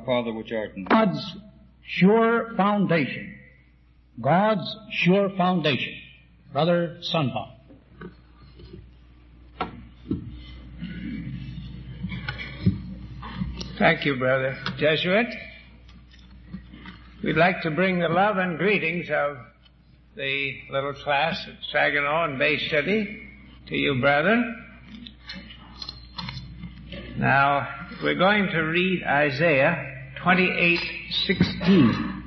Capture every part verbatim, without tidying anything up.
Our Father which art in heaven. God's sure foundation. God's sure foundation. Brother Sunbach. Thank you, Brother Jesuit. We'd like to bring the love and greetings of the little class at Saginaw and Bay City to you, brethren. Now, we're going to read Isaiah twenty-eight sixteen.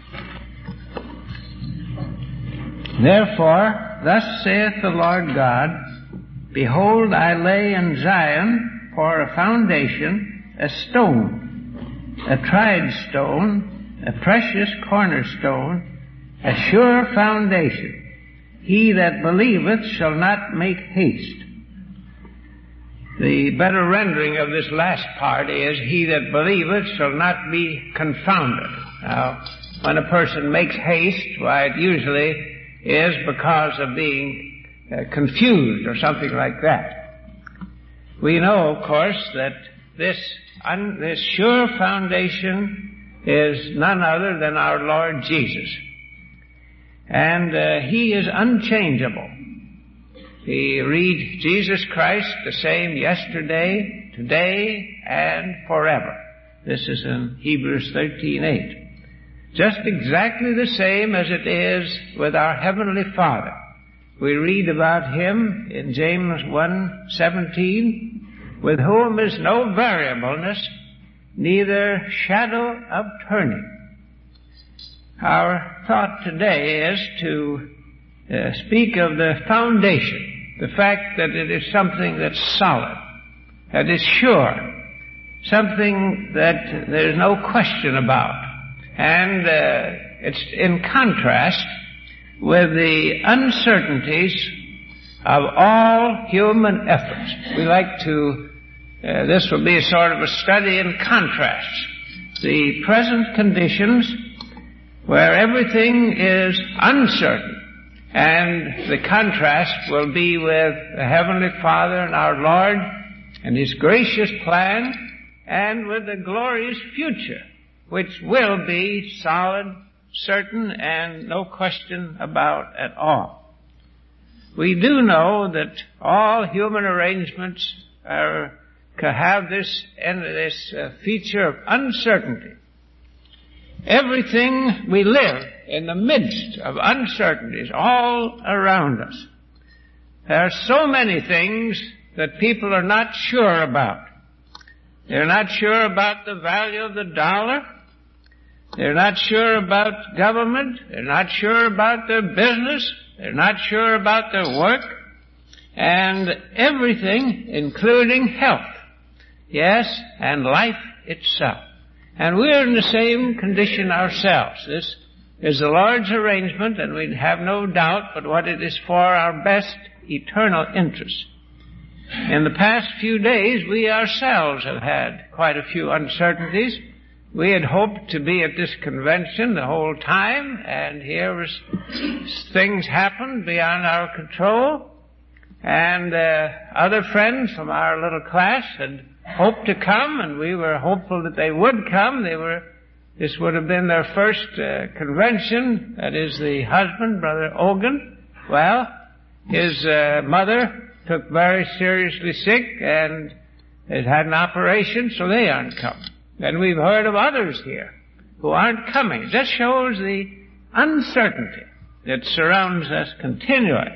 Therefore, thus saith the Lord God, Behold, I lay in Zion for a foundation a stone, a tried stone, a precious cornerstone, a sure foundation. He that believeth shall not make haste. The better rendering of this last part is, He that believeth shall not be confounded. Now, when a person makes haste, why, it usually is because of being uh, confused or something like that. We know, of course, that this, un, this sure foundation is none other than our Lord Jesus. And uh, He is unchangeable. We read Jesus Christ the same yesterday, today, and forever. This is in Hebrews thirteen eight. Just exactly the same as it is with our Heavenly Father. We read about Him in James one seventeen, with whom is no variableness, neither shadow of turning. Our thought today is to uh, speak of the foundation, the fact that it is something that's solid, that is sure, something that there's no question about. And uh, it's in contrast with the uncertainties of all human efforts. We like to, uh, this will be a sort of a study in contrasts. The present conditions where everything is uncertain, and the contrast will be with the Heavenly Father and our Lord and His gracious plan, and with the glorious future, which will be solid, certain, and no question about at all. We do know that all human arrangements are, have this, this uh, feature of uncertainty. Everything we live in the midst of uncertainties all around us. There are so many things that people are not sure about. They're not sure about the value of the dollar. They're not sure about government. They're not sure about their business. They're not sure about their work. And everything, including health. Yes, and life itself. And we're in the same condition ourselves. This is the Lord's arrangement, and we have no doubt but what it is for our best eternal interest. In the past few days, we ourselves have had quite a few uncertainties. We had hoped to be at this convention the whole time, and here was things happened beyond our control. And uh, other friends from our little class had hoped to come, and we were hopeful that they would come. They were. This would have been their first uh, convention. That is, the husband, Brother Ogan. Well, his uh, mother took very seriously sick and has had an operation, so they aren't coming. And we've heard of others here who aren't coming. This shows the uncertainty that surrounds us continually.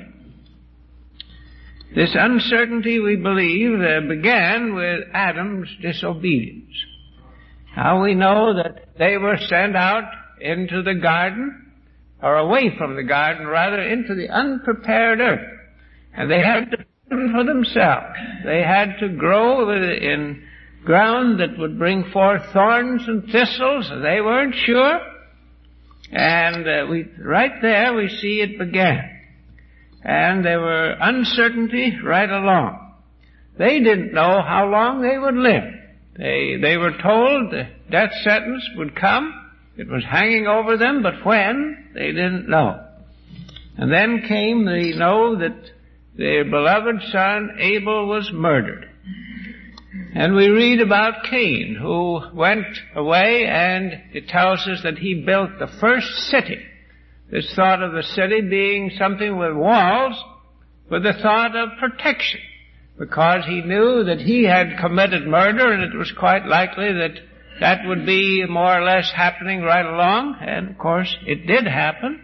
This uncertainty, we believe, uh, began with Adam's disobedience. Now we know that they were sent out into the garden, or away from the garden, rather, into the unprepared earth. And they had to fend for themselves. They had to grow in ground that would bring forth thorns and thistles. They weren't sure. And uh, we, right there we see it began. And there were uncertainty right along. They didn't know how long they would live. They, they were told the death sentence would come. It was hanging over them, but when, they didn't know. And then came the know that their beloved son Abel was murdered. And we read about Cain, who went away, and it tells us that he built the first city. This thought of the city being something with walls, with the thought of protection, because he knew that he had committed murder, and it was quite likely that that would be more or less happening right along, and of course it did happen.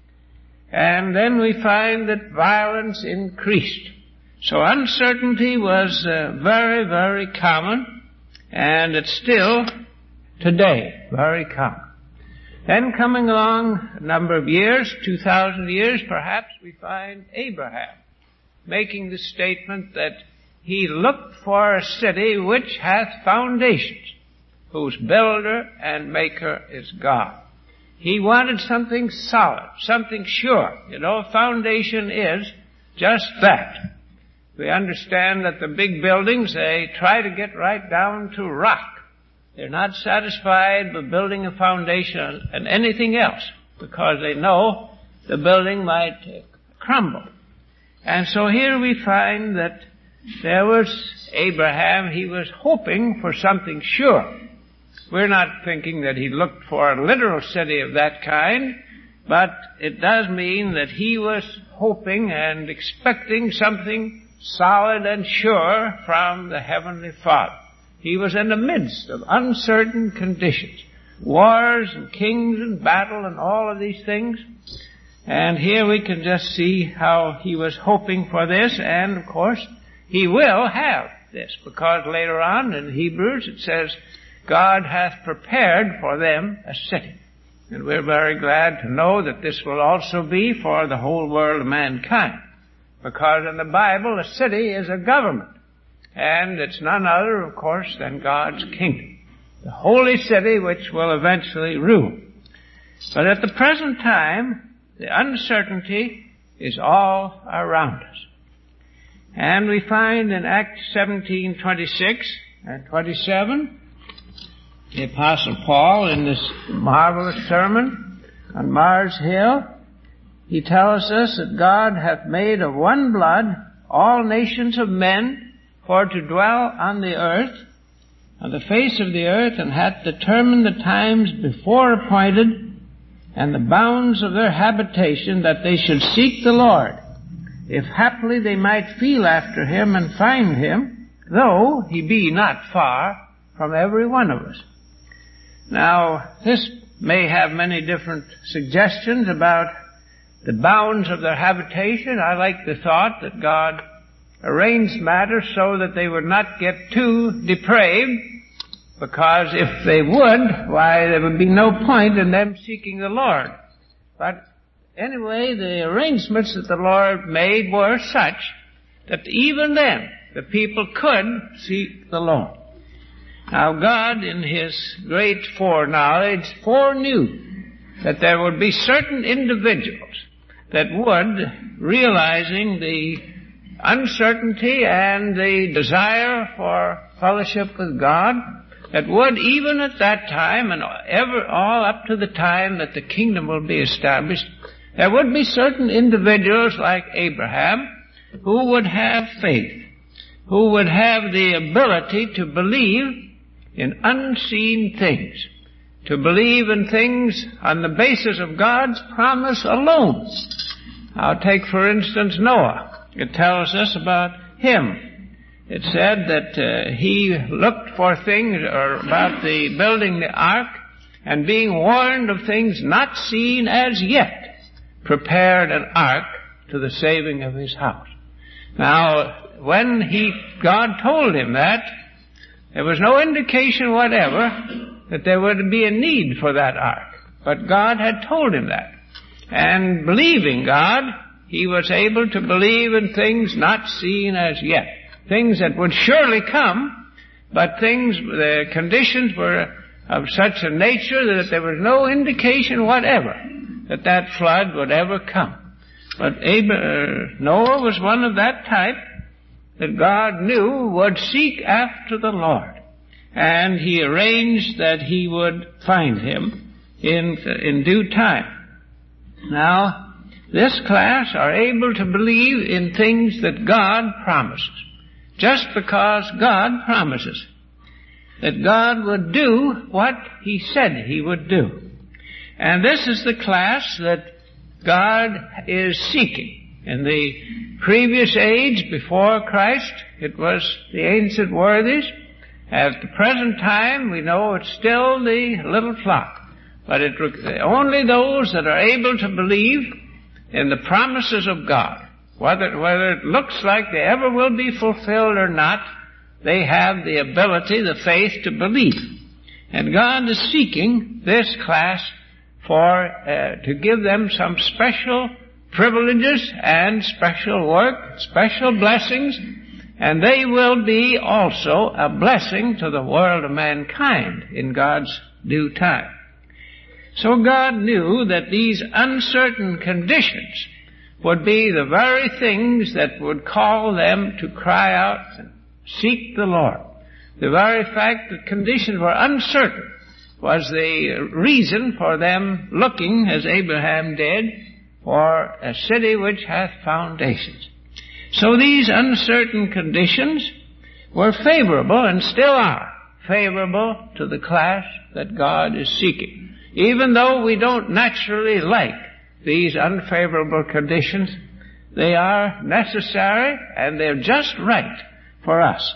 And then we find that violence increased. So uncertainty was uh, very, very common, and it's still today very common. Then coming along a number of years, two thousand years perhaps, we find Abraham making the statement that he looked for a city which hath foundations, whose builder and maker is God. He wanted something solid, something sure. You know, foundation is just that. We understand that the big buildings, they try to get right down to rock. They're not satisfied with building a foundation and anything else, because they know the building might crumble. And so here we find that there was Abraham. He was hoping for something sure. We're not thinking that he looked for a literal city of that kind, but it does mean that he was hoping and expecting something solid and sure from the Heavenly Father. He was in the midst of uncertain conditions, wars and kings and battle and all of these things. And here we can just see how he was hoping for this, and of course he will have this, because later on in Hebrews it says, God hath prepared for them a city. And we're very glad to know that this will also be for the whole world of mankind. Because in the Bible, a city is a government. And it's none other, of course, than God's kingdom. The holy city which will eventually rule. But at the present time, the uncertainty is all around us. And we find in Acts seventeen twenty-six and twenty-seven, the Apostle Paul, in this marvelous sermon on Mars Hill, he tells us that God hath made of one blood all nations of men for to dwell on the earth, on the face of the earth, and hath determined the times before appointed, and the bounds of their habitation, that they should seek the Lord, if haply they might feel after him and find him, though he be not far from every one of us. Now, this may have many different suggestions about the bounds of their habitation. I like the thought that God arranged matters so that they would not get too depraved, because if they would, why, there would be no point in them seeking the Lord. But anyway, the arrangements that the Lord made were such that even then the people could seek the Lord. Now God, in His great foreknowledge, foreknew that there would be certain individuals that would, realizing the uncertainty and the desire for fellowship with God, that would, even at that time and ever all up to the time that the kingdom will be established, there would be certain individuals like Abraham who would have faith, who would have the ability to believe in unseen things, to believe in things on the basis of God's promise alone. I'll take, for instance, Noah. It tells us about him. It said that uh, he looked for things, or about the building the ark, and being warned of things not seen as yet, prepared an ark to the saving of his house. Now, when he, God told him that, there was no indication whatever that there would be a need for that ark. But God had told him that. And believing God, he was able to believe in things not seen as yet. Things that would surely come, but things, the conditions were of such a nature that there was no indication whatever that that flood would ever come. But Abraham, Noah was one of that type that God knew would seek after the Lord. And He arranged that he would find him in, in due time. Now, this class are able to believe in things that God promises. just because God promises that God would do what He said He would do. And this is the class that God is seeking. In the previous age, before Christ, it was the ancient worthies. At the present time, we know it's still the little flock. But it, only those that are able to believe in the promises of God, whether, whether it looks like they ever will be fulfilled or not, they have the ability, the faith to believe. And God is seeking this class for, uh, to give them some special privileges and special work, special blessings, and they will be also a blessing to the world of mankind in God's due time. So God knew that these uncertain conditions would be the very things that would call them to cry out and seek the Lord. The very fact that conditions were uncertain was the reason for them looking, as Abraham did, for a city which hath foundations. So these uncertain conditions were favorable, and still are favorable, to the class that God is seeking. Even though we don't naturally like these unfavorable conditions, they are necessary and they're just right for us.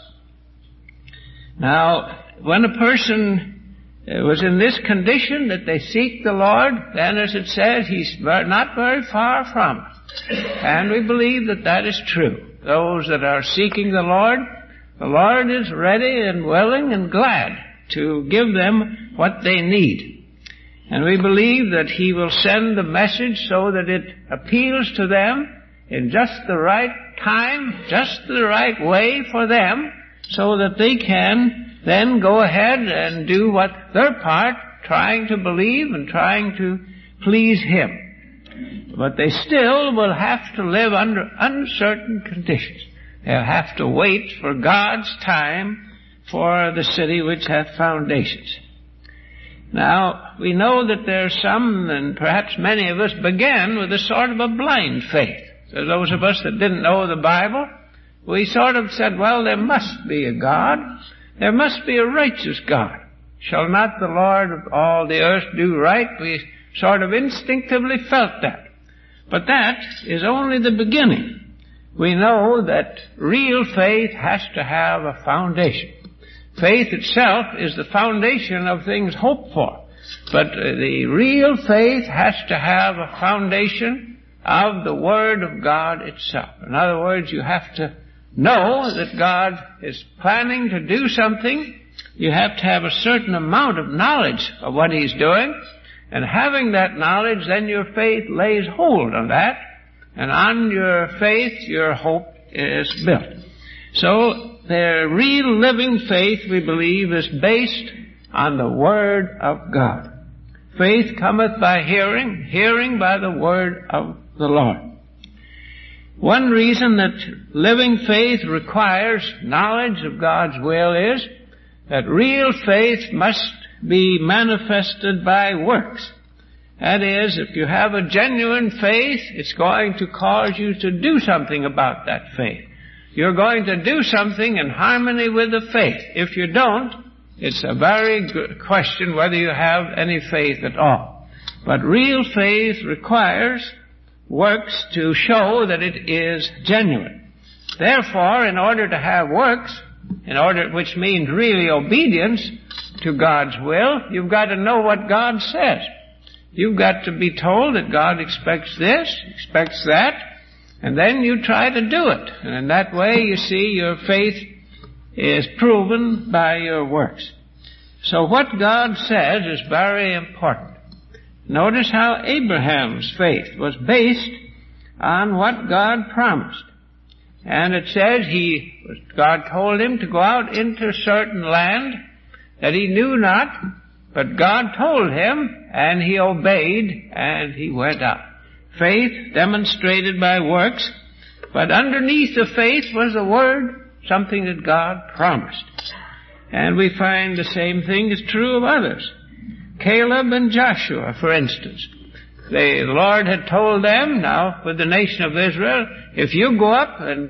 Now, when a person was in this condition that they seek the Lord, then as it says, He's not very far from us. And we believe that that is true. Those that are seeking the Lord, the Lord is ready and willing and glad to give them what they need. And we believe that He will send the message so that it appeals to them in just the right time, just the right way for them, so that they can then go ahead and do what their part, trying to believe and trying to please Him. But they still will have to live under uncertain conditions. They'll have to wait for God's time for the city which hath foundations. Now, we know that there are some, and perhaps many of us, began with a sort of a blind faith. So those of us that didn't know the Bible, we sort of said, well, there must be a God. There must be a righteous God. Shall not the Lord of all the earth do right? We sort of instinctively felt that. But that is only the beginning. We know that real faith has to have a foundation. Faith itself is the foundation of things hoped for. But the real faith has to have a foundation of the Word of God itself. In other words, you have to know that God is planning to do something. You have to have a certain amount of knowledge of what He's doing. And having that knowledge, then your faith lays hold on that. And on your faith, your hope is built. So, their real living faith, we believe, is based on the Word of God. Faith cometh by hearing, hearing by the Word of the Lord. One reason that living faith requires knowledge of God's will is that real faith must be manifested by works. That is, if you have a genuine faith, it's going to cause you to do something about that faith. You're going to do something in harmony with the faith. If you don't, it's a very good question whether you have any faith at all. But real faith requires works to show that it is genuine. Therefore, in order to have works, in order, which means really obedience to God's will, you've got to know what God says. You've got to be told that God expects this, expects that, and then you try to do it. And in that way, you see, your faith is proven by your works. So what God says is very important. Notice how Abraham's faith was based on what God promised. And it says he, God told him to go out into a certain land that he knew not, but God told him, and he obeyed, and he went out. Faith demonstrated by works, but underneath the faith was a word, something that God promised. And we find the same thing is true of others. Caleb and Joshua, for instance. They, the Lord had told them, now with the nation of Israel, if you go up and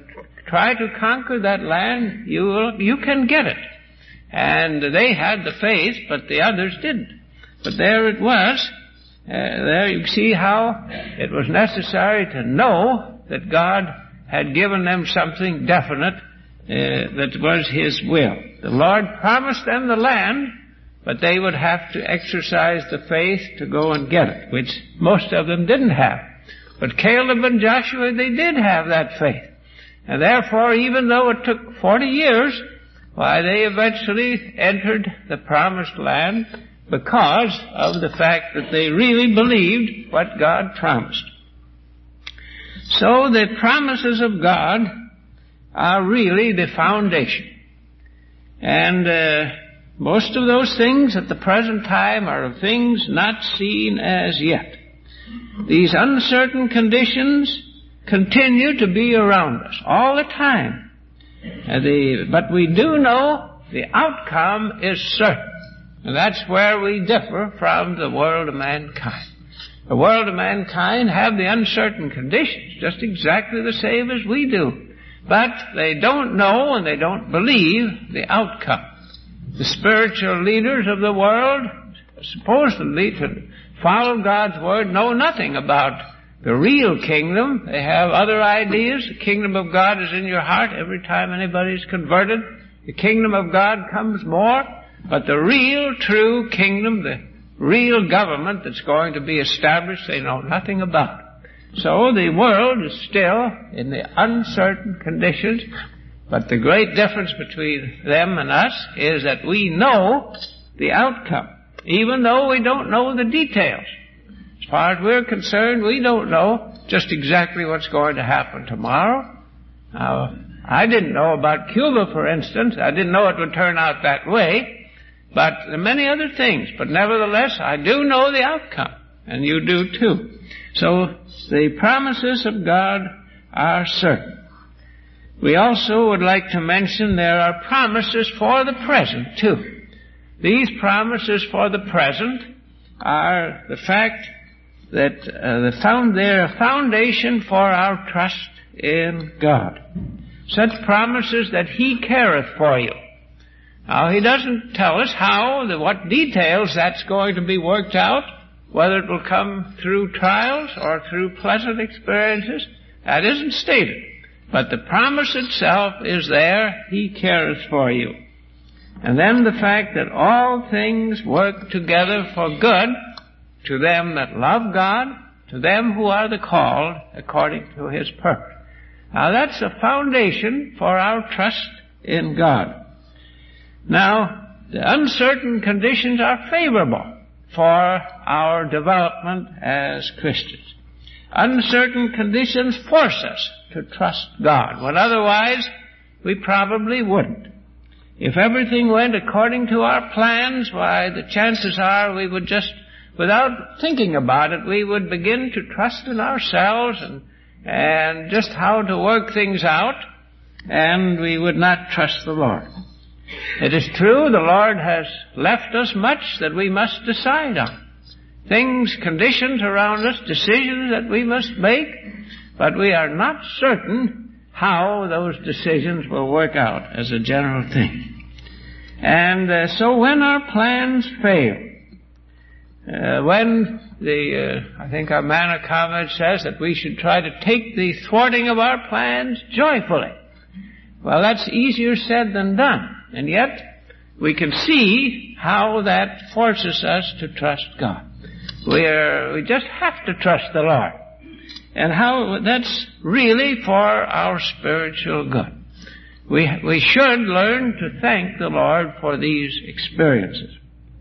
try to conquer that land, you will, you can get it. And they had the faith, but the others didn't. But there it was. Uh, there you see how it was necessary to know that God had given them something definite uh, that was His will. The Lord promised them the land, but they would have to exercise the faith to go and get it, which most of them didn't have. But Caleb and Joshua, they did have that faith. And therefore, even though it took forty years, why, they eventually entered the promised land because of the fact that they really believed what God promised. So the promises of God are really the foundation. And uh, most of those things at the present time are of things not seen as yet. These uncertain conditions continue to be around us all the time. Uh, the, but we do know the outcome is certain. And that's where we differ from the world of mankind. The world of mankind have the uncertain conditions, just exactly the same as we do. But they don't know and they don't believe the outcome. The spiritual leaders of the world, supposedly to follow God's word, know nothing about the real kingdom. They have other ideas. The kingdom of God is in your heart every time anybody's converted. The kingdom of God comes more. But the real, true kingdom, the real government that's going to be established, they know nothing about. So the world is still in the uncertain conditions, but the great difference between them and us is that we know the outcome, even though we don't know the details. As far as we're concerned, we don't know just exactly what's going to happen tomorrow. Now, I didn't know about Cuba, for instance. I didn't know it would turn out that way. But there are many other things. But nevertheless, I do know the outcome. And you do too. So the promises of God are certain. We also would like to mention there are promises for the present too. These promises for the present are the fact that uh, the found, they're a foundation for our trust in God. Such promises that He careth for you. Now, He doesn't tell us how, the, what details that's going to be worked out, whether it will come through trials or through pleasant experiences. That isn't stated. But the promise itself is there. He cares for you. And then the fact that all things work together for good to them that love God, to them who are the called according to His purpose. Now, that's a foundation for our trust in God. Now, the uncertain conditions are favorable for our development as Christians. Uncertain conditions force us to trust God, when otherwise we probably wouldn't. If everything went according to our plans, why, the chances are we would just, without thinking about it, we would begin to trust in ourselves and, and just how to work things out, and we would not trust the Lord. It is true, the Lord has left us much that we must decide on. Things, conditions around us, decisions that we must make, but we are not certain how those decisions will work out as a general thing. And uh, so when our plans fail, uh, when the, uh, I think our man of comment says that we should try to take the thwarting of our plans joyfully. Well, that's easier said than done. And yet, we can see how that forces us to trust God. We're, we just have to trust the Lord. And how that's really for our spiritual good. We, we should learn to thank the Lord for these experiences.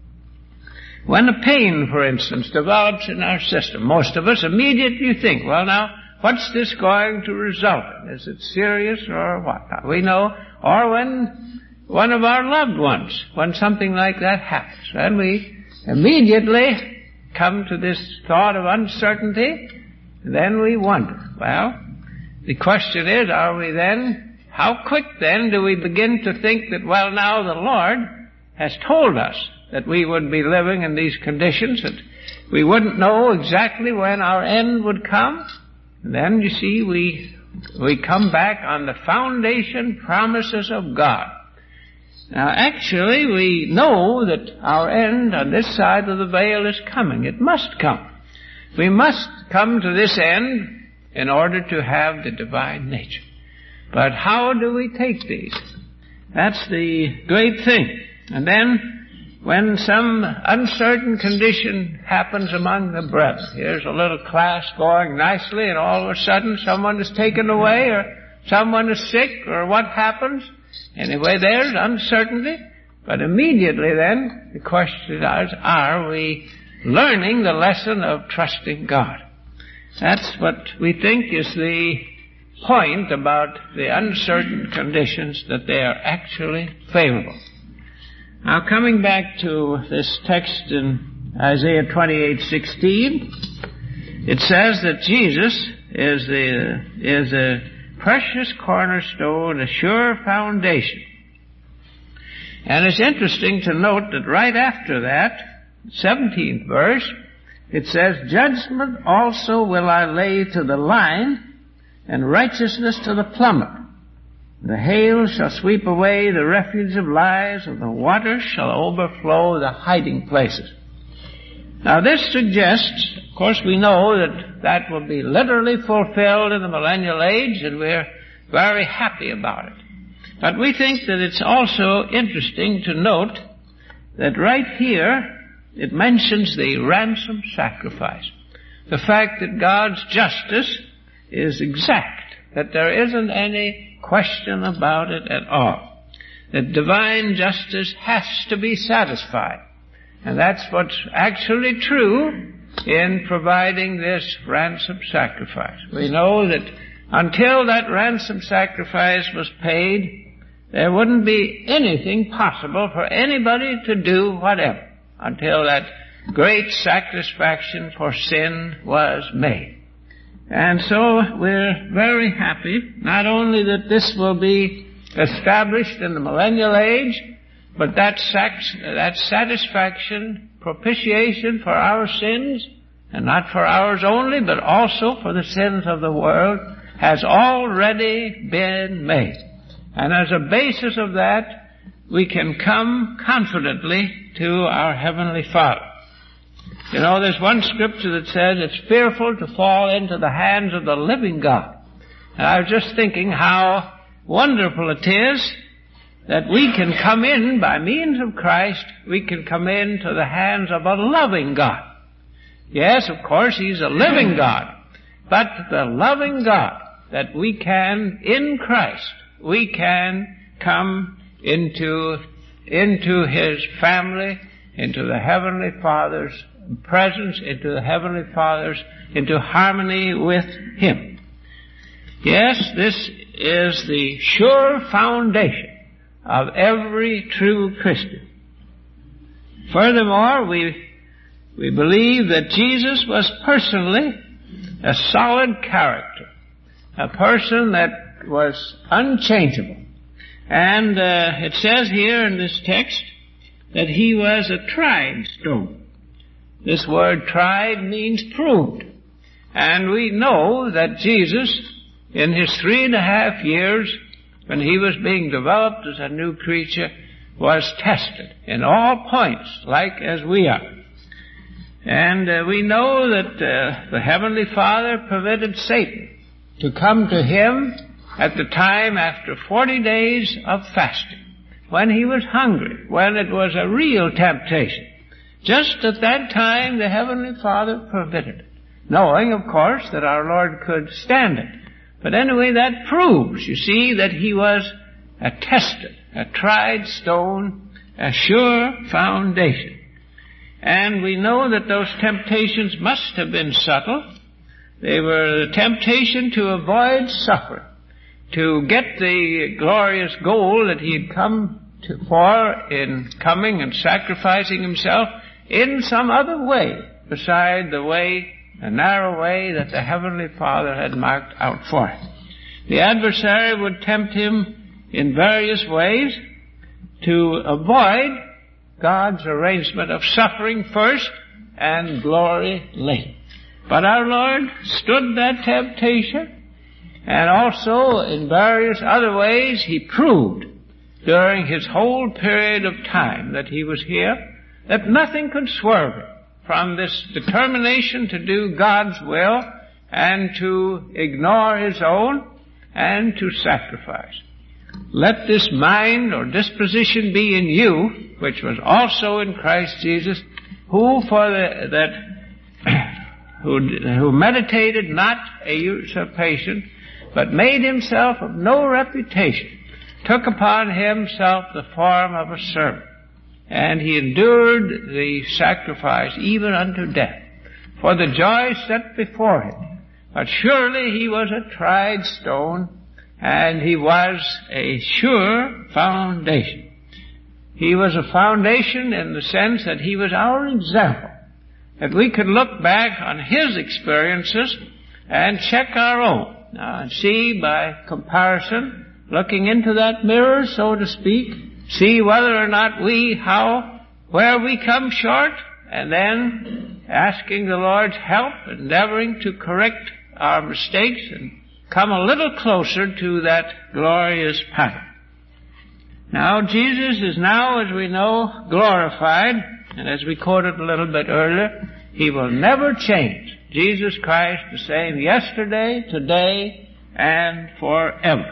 When a pain, for instance, develops in our system, most of us immediately think, well now, what's this going to result in? Is it serious or what? We know, or when one of our loved ones, when something like that happens, and we immediately come to this thought of uncertainty, and then we wonder, well, the question is, are we then, how quick then do we begin to think that, well, now the Lord has told us that we would be living in these conditions, that we wouldn't know exactly when our end would come? And then, you see, we We come back on the foundation promises of God. Now, actually, we know that our end on this side of the veil is coming. It must come. We must come to this end in order to have the divine nature. But how do we take these? That's the great thing. And then, when some uncertain condition happens among the brethren, here's a little class going nicely, and all of a sudden someone is taken away, or someone is sick, or what happens? Anyway, there's uncertainty. But immediately then, the question is, are we learning the lesson of trusting God? That's what we think is the point about the uncertain conditions, that they are actually favorable. Now, coming back to this text in Isaiah twenty-eight sixteen, it says that Jesus is the is a precious cornerstone, a sure foundation. And it's interesting to note that right after that, seventeenth verse, it says, "Judgment also will I lay to the line, and righteousness to the plummet. The hail shall sweep away the refuge of lies, and the waters shall overflow the hiding places." Now this suggests, of course we know that that will be literally fulfilled in the millennial age, and we're very happy about it. But we think that it's also interesting to note that right here it mentions the ransom sacrifice. The fact that God's justice is exact, that there isn't any question about it at all. That divine justice has to be satisfied. And that's what's actually true in providing this ransom sacrifice. We know that until that ransom sacrifice was paid, there wouldn't be anything possible for anybody to do whatever until that great satisfaction for sin was made. And so we're very happy, not only that this will be established in the millennial age, but that, sac- that satisfaction, propitiation for our sins, and not for ours only, but also for the sins of the world, has already been made. And as a basis of that, we can come confidently to our Heavenly Father. You know, there's one scripture that says it's fearful to fall into the hands of the living God. And I was just thinking how wonderful it is that we can come in, by means of Christ, we can come into the hands of a loving God. Yes, of course, He's a living God. But the loving God, that we can, in Christ, we can come into, into His family, into the Heavenly Father's presence, into the Heavenly Father's, into harmony with Him. Yes, this is the sure foundation of every true Christian. Furthermore, we, we believe that Jesus was personally a solid character, a person that was unchangeable. And uh, it says here in this text that He was a tried stone. This word tried means proved. And we know that Jesus, in His three and a half years, when He was being developed as a new creature, was tested in all points, like as we are. And uh, we know that uh, the Heavenly Father permitted Satan to come to Him at the time after forty days of fasting, when He was hungry, when it was a real temptation. Just at that time, the Heavenly Father permitted it, knowing, of course, that our Lord could stand it. But anyway, that proves, you see, that He was a tested, a tried stone, a sure foundation. And we know that those temptations must have been subtle. They were the temptation to avoid suffering, to get the glorious goal that He had come to, for in coming and sacrificing Himself in some other way beside the way, the narrow way that the Heavenly Father had marked out for Him. The adversary would tempt Him in various ways to avoid God's arrangement of suffering first and glory later. But our Lord stood that temptation, And also in various other ways he proved during his whole period of time that he was here that nothing could swerve him from this determination to do God's will and to ignore his own and to sacrifice. Let this mind or disposition be in you, which was also in Christ Jesus, who for the, that who, who meditated not a usurpation, but made himself of no reputation, took upon himself the form of a servant, and he endured the sacrifice even unto death, for the joy set before him. But surely he was a tried stone, and he was a sure foundation. He was a foundation in the sense that he was our example, that we could look back on his experiences and check our own. Now, and see by comparison, looking into that mirror, so to speak, see whether or not we, how, where we come short, and then asking the Lord's help, endeavoring to correct our mistakes and come a little closer to that glorious pattern. Now, Jesus is now, as we know, glorified, and as we quoted a little bit earlier, he will never change. Jesus Christ the same yesterday, today, and forever.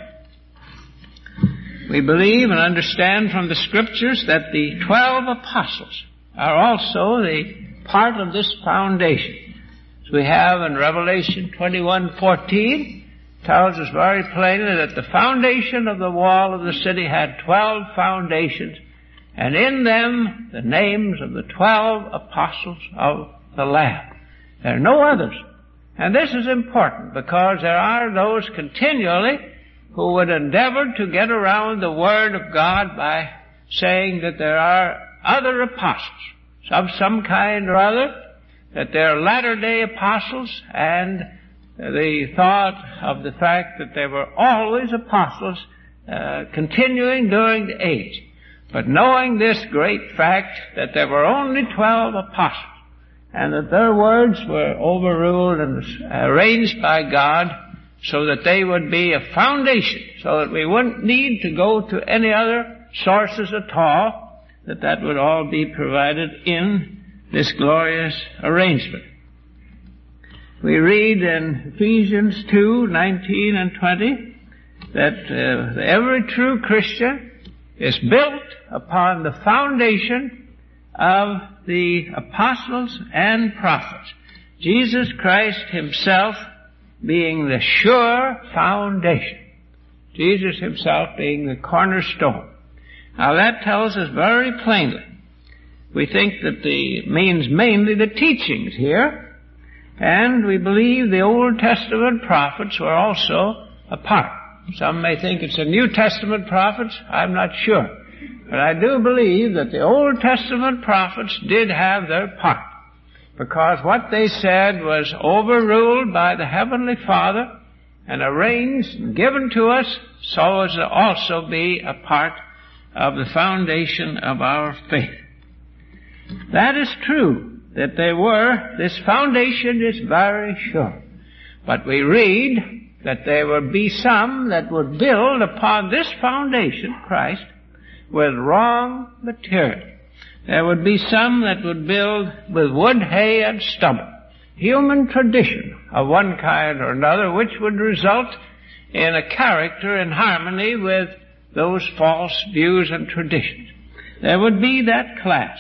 We believe and understand from the Scriptures that the twelve apostles are also the part of this foundation. As we have in Revelation twenty-one fourteen, tells us very plainly that the foundation of the wall of the city had twelve foundations, and in them the names of the twelve apostles of the Lamb. There are no others. And this is important because there are those continually who would endeavor to get around the Word of God by saying that there are other apostles of some kind or other, that they're latter-day apostles, and the thought of the fact that there were always apostles uh, continuing during the age. But knowing this great fact that there were only twelve apostles, and that their words were overruled and arranged by God so that they would be a foundation, so that we wouldn't need to go to any other sources at all, that that would all be provided in this glorious arrangement. We read in Ephesians two nineteen and twenty that uh, every true Christian is built upon the foundation of the apostles and prophets, Jesus Christ himself being the sure foundation, Jesus himself being the cornerstone. Now that tells us very plainly. We think that the means mainly the teachings here, and we believe the Old Testament prophets were also a part. Some may think it's the New Testament prophets. I'm not sure. But I do believe that the Old Testament prophets did have their part, because what they said was overruled by the Heavenly Father and arranged and given to us so as to also be a part of the foundation of our faith. That is true, that they were. This foundation is very sure. But we read that there would be some that would build upon this foundation, Christ, with wrong material. There would be some that would build with wood, hay, and stubble. Human tradition of one kind or another, which would result in a character in harmony with those false views and traditions. There would be that class.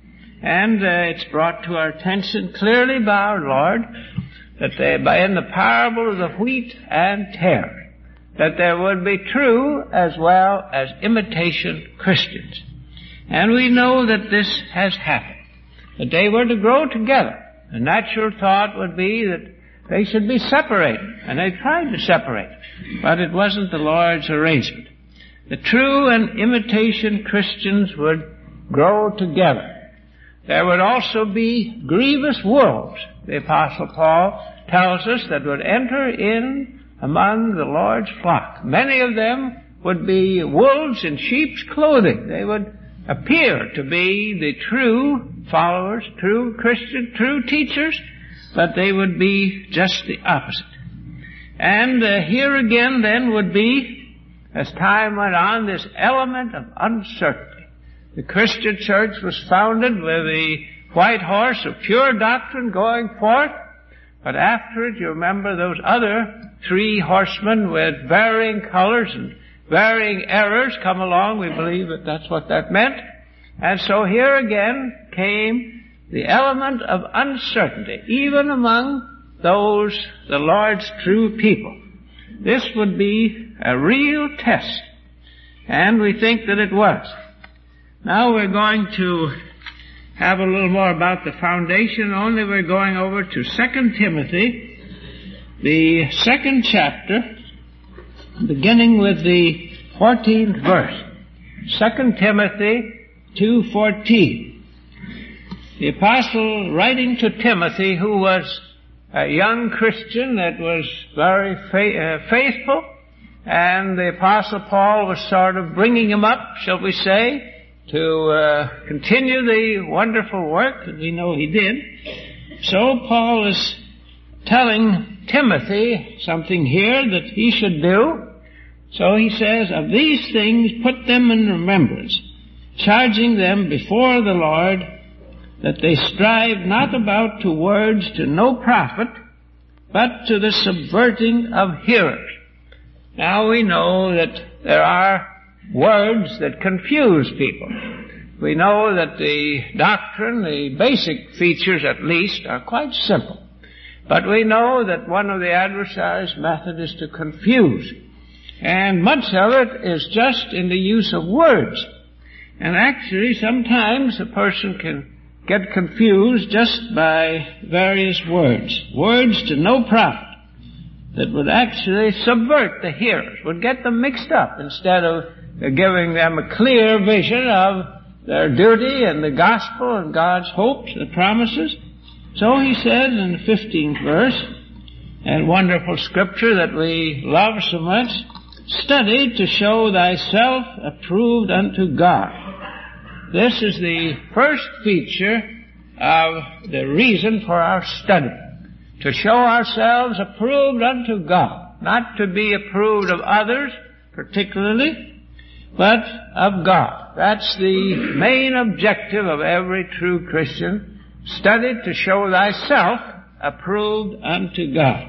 And uh, it's brought to our attention clearly by our Lord that they, by in the parable of the wheat and tare, that there would be true as well as imitation Christians. And we know that this has happened, that they were to grow together. The natural thought would be that they should be separated, and they tried to separate, but it wasn't the Lord's arrangement. The true and imitation Christians would grow together. There would also be grievous wolves, the Apostle Paul tells us, that would enter in among the Lord's flock. Many of them would be wolves in sheep's clothing. They would appear to be the true followers, true Christian, true teachers, but they would be just the opposite. And uh, here again then would be, as time went on, this element of uncertainty. The Christian church was founded with the white horse of pure doctrine going forth, but after it, you remember those other three horsemen with varying colors and varying errors come along. We believe that that's what that meant. And so here again came the element of uncertainty, even among those, the Lord's true people. This would be a real test, and we think that it was. Now we're going to have a little more about the foundation, only we're going over to Second Timothy, the second chapter, beginning with the fourteenth verse. Second Timothy two fourteen. The apostle writing to Timothy, who was a young Christian that was very fa- uh, faithful, and the apostle Paul was sort of bringing him up, shall we say, to uh, continue the wonderful work that we know he did. So Paul is telling Timothy something here that he should do. So he says, of these things put them in remembrance, charging them before the Lord that they strive not about to words to no profit, but to the subverting of hearers. Now we know that there are words that confuse people. We know that the doctrine, the basic features at least, are quite simple. But we know that one of the adversary's methods is to confuse. And much of it is just in the use of words. And actually, sometimes a person can get confused just by various words. Words to no profit that would actually subvert the hearers, would get them mixed up instead of giving them a clear vision of their duty and the gospel and God's hopes and promises. So he says in the fifteenth verse, and wonderful scripture that we love so much, study to show thyself approved unto God. This is the first feature of the reason for our study. To show ourselves approved unto God. Not to be approved of others particularly, but of God. That's the main objective of every true Christian. Study to show thyself approved unto God.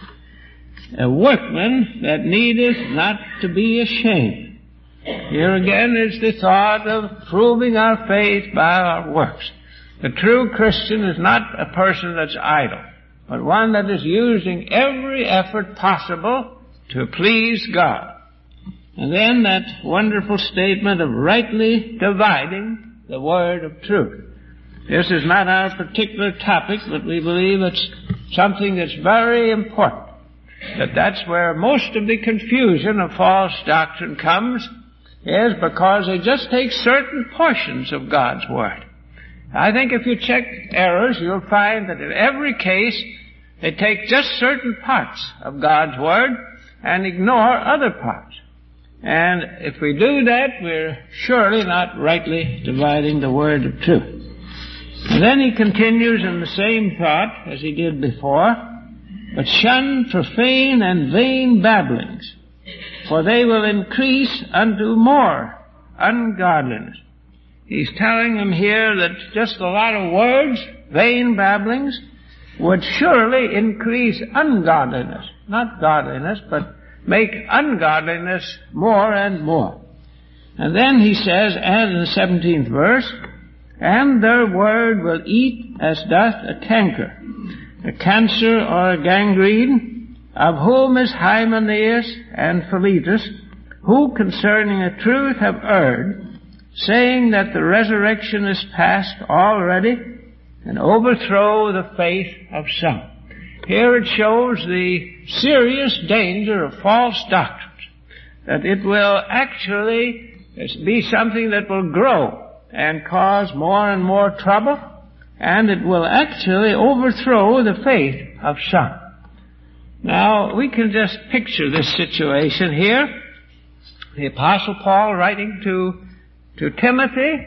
A workman that needeth not to be ashamed. Here again is the thought of proving our faith by our works. The true Christian is not a person that's idle, but one that is using every effort possible to please God. And then that wonderful statement of rightly dividing the word of truth. This is not our particular topic, but we believe it's something that's very important. That that's where most of the confusion of false doctrine comes, is because they just take certain portions of God's Word. I think if you check errors, you'll find that in every case, they take just certain parts of God's Word and ignore other parts. And if we do that, we're surely not rightly dividing the Word of truth. And then he continues in the same thought as he did before, but shun profane and vain babblings, for they will increase unto more ungodliness. He's telling them here that just a lot of words, vain babblings, would surely increase ungodliness. Not godliness, but make ungodliness more and more. And then he says, and in the seventeenth verse, and their word will eat as doth a canker, a cancer or a gangrene, of whom is Hymenaeus and Philetus, who concerning a truth have erred, saying that the resurrection is past already, and overthrow the faith of some. Here it shows the serious danger of false doctrines, that it will actually be something that will grow and cause more and more trouble, and it will actually overthrow the faith of some. Now, we can just picture this situation here. The Apostle Paul writing to, to Timothy,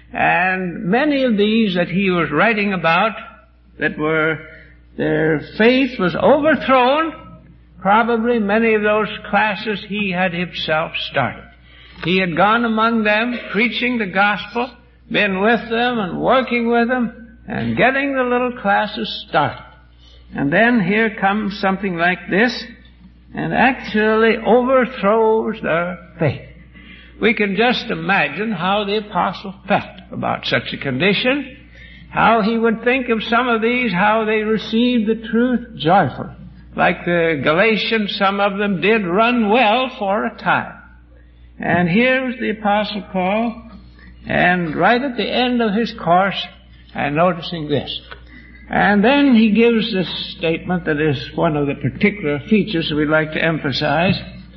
and many of these that he was writing about that were, their faith was overthrown Probably many of those classes he had himself started. He had gone among them, preaching the gospel, been with them and working with them, and getting the little classes started. And then here comes something like this, and actually overthrows their faith. We can just imagine how the apostle felt about such a condition, how he would think of some of these, how they received the truth joyfully. Like the Galatians, some of them did run well for a time. And here's the Apostle Paul, and right at the end of his course, and noticing this. And then he gives this statement that is one of the particular features that we'd like to emphasize.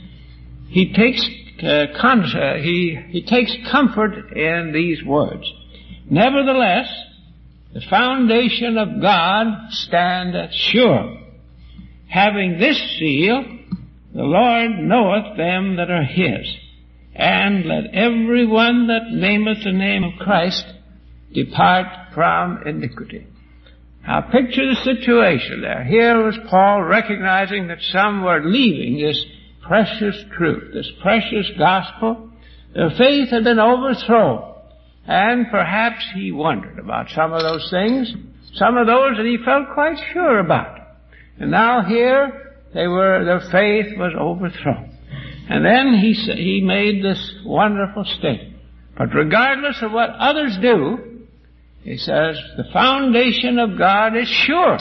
He takes uh, con- uh, he, he takes comfort in these words. Nevertheless, the foundation of God standeth sure, having this seal, the Lord knoweth them that are his. And let every one that nameth the name of Christ depart from iniquity. Now picture the situation there. Here was Paul recognizing that some were leaving this precious truth, this precious gospel. Their faith had been overthrown. And perhaps he wondered about some of those things, some of those that he felt quite sure about. And now here they were, their faith was overthrown. And then he he made this wonderful statement. But regardless of what others do, he says, the foundation of God is sure.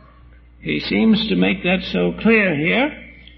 He seems to make that so clear here.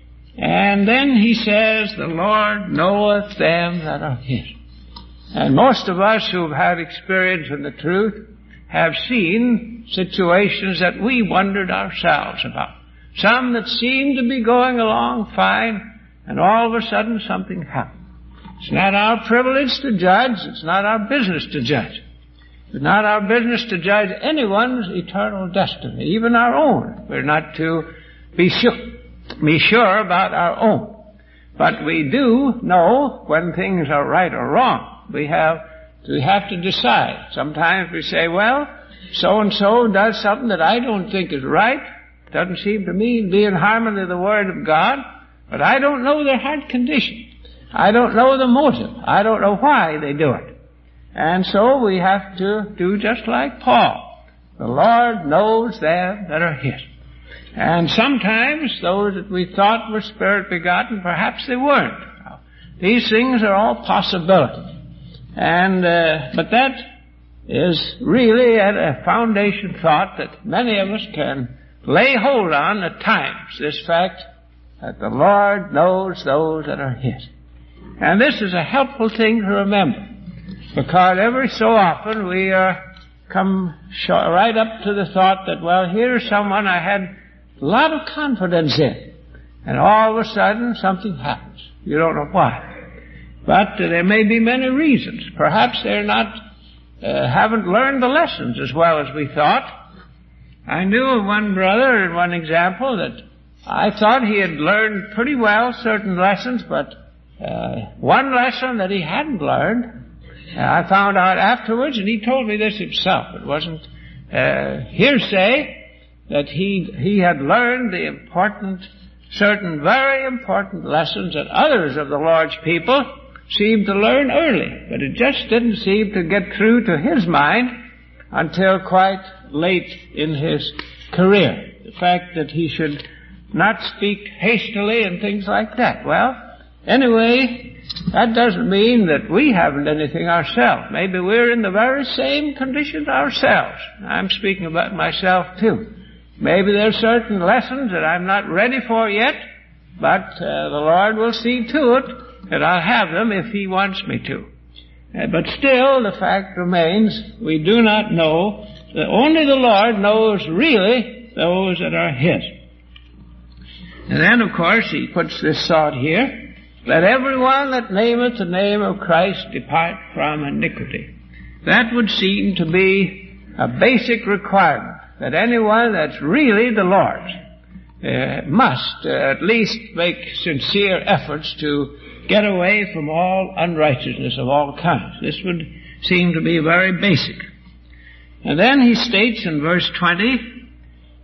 And then he says, the Lord knoweth them that are his. And most of us who've had experience in the truth have seen situations that we wondered ourselves about. Some that seemed to be going along fine, and all of a sudden something happened. It's not our privilege to judge. It's not our business to judge. It's not our business to judge anyone's eternal destiny, even our own. We're not to be sure, be sure about our own. But we do know when things are right or wrong. We have, we have to decide. Sometimes we say, well, so-and-so does something that I don't think is right. Doesn't seem to me to be in harmony with the Word of God. But I don't know their heart condition. I don't know the motive. I don't know why they do it. And so we have to do just like Paul. The Lord knows them that are his. And sometimes those that we thought were Spirit begotten, perhaps they weren't. These things are all possibilities. And, uh, but that is really a foundation thought that many of us can lay hold on at times, this fact that the Lord knows those that are his. And this is a helpful thing to remember, because every so often we uh, come right up to the thought that, well, here's someone I had a lot of confidence in, and all of a sudden something happens. You don't know why. But uh, there may be many reasons. Perhaps they're not, uh, haven't learned the lessons as well as we thought. I knew of one brother in one example that I thought he had learned pretty well certain lessons, but uh, one lesson that he hadn't learned, uh, I found out afterwards, and he told me this himself. It wasn't uh, hearsay, that he he had learned the important, certain very important lessons that others of the Lord's people seemed to learn early, but it just didn't seem to get through to his mind until quite late in his career. The fact that he should not speak hastily and things like that. Well, anyway, that doesn't mean that we haven't anything ourselves. Maybe we're in the very same conditions ourselves. I'm speaking about myself too. Maybe there are certain lessons that I'm not ready for yet, but uh, the Lord will see to it that I'll have them if He wants me to. Uh, but still, the fact remains, we do not know, that only the Lord knows really those that are His. And then, of course, he puts this thought here, let everyone that nameth the name of Christ depart from iniquity. That would seem to be a basic requirement, that anyone that's really the Lord's uh, must uh, at least make sincere efforts to get away from all unrighteousness of all kinds. This would seem to be very basic. And then he states in verse twenty,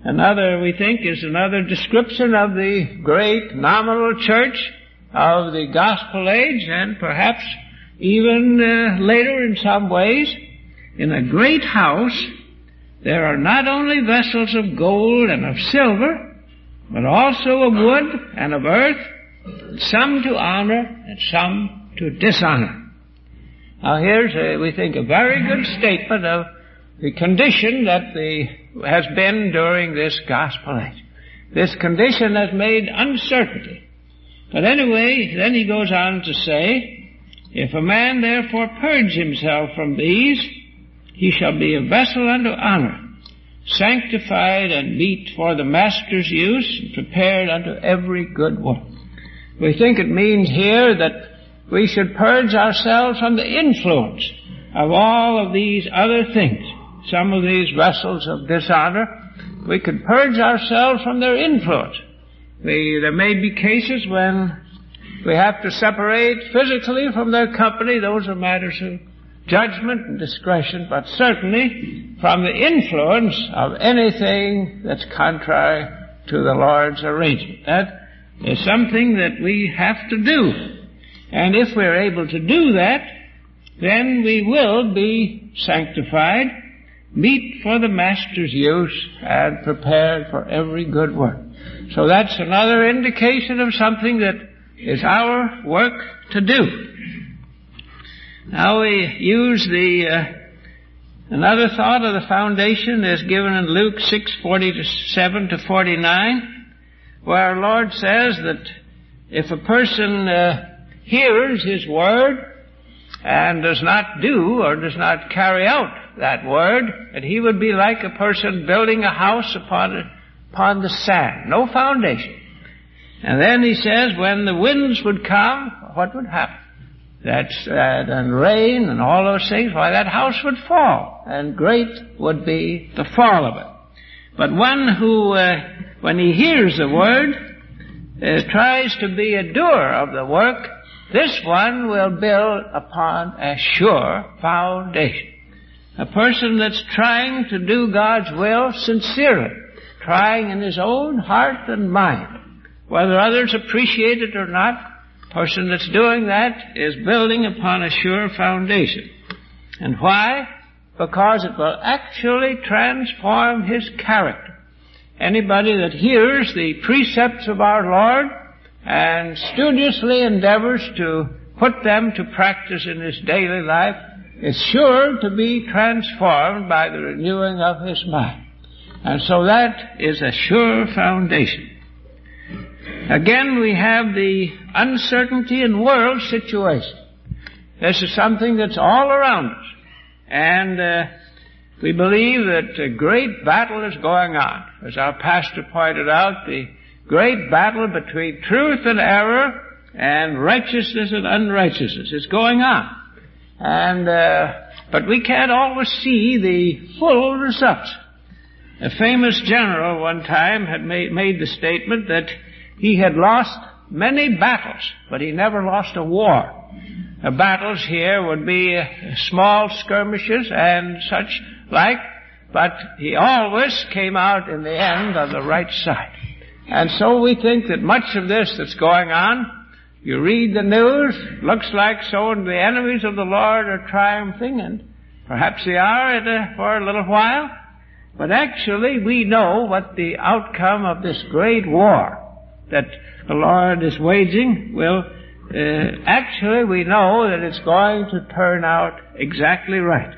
Another, we think, is another description of the great nominal church of the gospel age, and perhaps even uh, later in some ways. In a great house, there are not only vessels of gold and of silver, but also of wood and of earth, some to honor and some to dishonor. Now here's, a, we think, a very good statement of the condition that the, has been during this gospel age. This condition has made uncertainty. But anyway, then he goes on to say, if a man therefore purge himself from these, he shall be a vessel unto honor, sanctified and meet for the master's use, and prepared unto every good work. We think it means here that we should purge ourselves from the influence of all of these other things. Some of these vessels of dishonor, we could purge ourselves from their influence. We, there may be cases when we have to separate physically from their company. Those are matters of judgment and discretion, but certainly from the influence of anything that's contrary to the Lord's arrangement. That is something that we have to do. And if we're able to do that, then we will be sanctified, meet for the Master's use, and prepared for every good work. So that's another indication of something that is our work to do. Now we use the, uh, another thought of the foundation is given in Luke six forty-seven to forty-nine, where our Lord says that if a person uh, hears His word and does not do or does not carry out that word, that he would be like a person building a house upon, a, upon the sand, no foundation. And then he says when the winds would come, what would happen? That's, uh, and rain and all those things, why that house would fall, and great would be the fall of it. But one who, uh, when he hears the word, uh, tries to be a doer of the work, this one will build upon a sure foundation. A person that's trying to do God's will sincerely, trying in his own heart and mind, whether others appreciate it or not, a person that's doing that is building upon a sure foundation. And why? Because it will actually transform his character. Anybody that hears the precepts of our Lord and studiously endeavors to put them to practice in his daily life is sure to be transformed by the renewing of his mind. And so that is a sure foundation. Again, we have the uncertainty in world situation. This is something that's all around us. And uh, we believe that a great battle is going on. As our pastor pointed out, the great battle between truth and error and righteousness and unrighteousness is going on. And uh, but we can't always see the full results. A famous general one time had made, made the statement that he had lost many battles, but he never lost a war. The battles here would be uh, small skirmishes and such like, but he always came out in the end on the right side. And so we think that much of this that's going on, you read the news, looks like so the enemies of the Lord are triumphing, and perhaps they are at a, for a little while, but actually we know what the outcome of this great war that the Lord is waging will, uh, actually we know that it's going to turn out exactly right.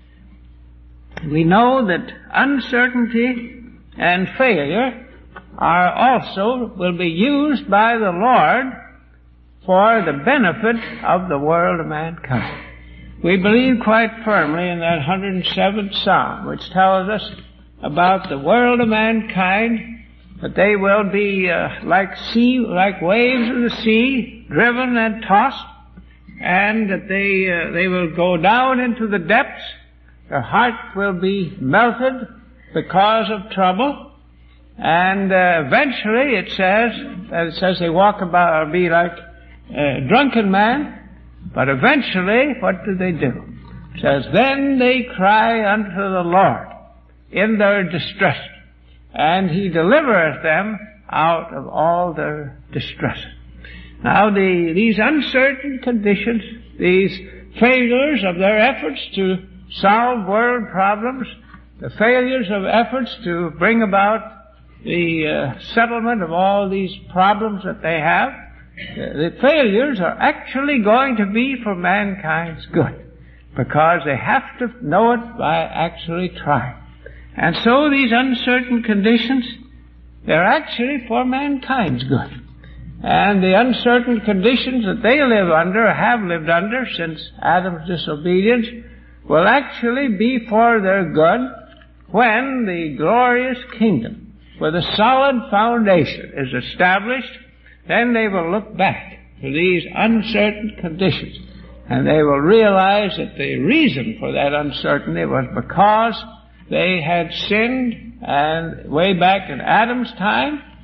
We know that uncertainty and failure are also, will be used by the Lord for the benefit of the world of mankind. We believe quite firmly in that one hundred seventh Psalm, which tells us about the world of mankind, that they will be uh, like sea, like waves of the sea, driven and tossed, and that they uh, they will go down into the depths. Their heart will be melted because of trouble, and uh, eventually it says, it says they walk about, or be like a drunken man, but eventually what do they do? It says, then they cry unto the Lord in their distress, and He delivereth them out of all their distress. Now, the, these uncertain conditions, these failures of their efforts to solve world problems, the failures of efforts to bring about the uh, settlement of all these problems that they have, the failures are actually going to be for mankind's good, because they have to know it by actually trying. And so these uncertain conditions, they're actually for mankind's good. And the uncertain conditions that they live under, have lived under since Adam's disobedience, will actually be for their good when the glorious kingdom, with a solid foundation, is established. Then they will look back to these uncertain conditions, and they will realize that the reason for that uncertainty was because they had sinned, and way back in Adam's time,